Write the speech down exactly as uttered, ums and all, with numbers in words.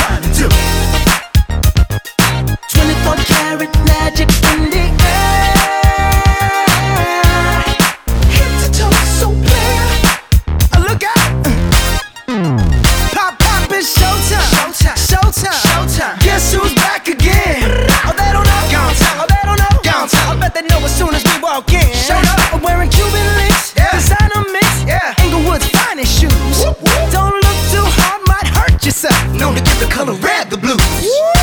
trying to do? Twenty-four karat magic in the air. Head to toe, so clear. Uh, Look out! Pop, pop, it's showtime. Showtime, showtime, showtime. Guess who's back again? Oh, they don't know. Gone time. Oh, they don't know. Gone time. I bet they know as soon as we walk in. Showed up. I'm wearing Cuban links. Yeah. Designer mix. Yeah. Inglewood's finest shoes. Whoop, whoop. Don't look too hard, might hurt yourself. Known to give the color red the blues. Woo!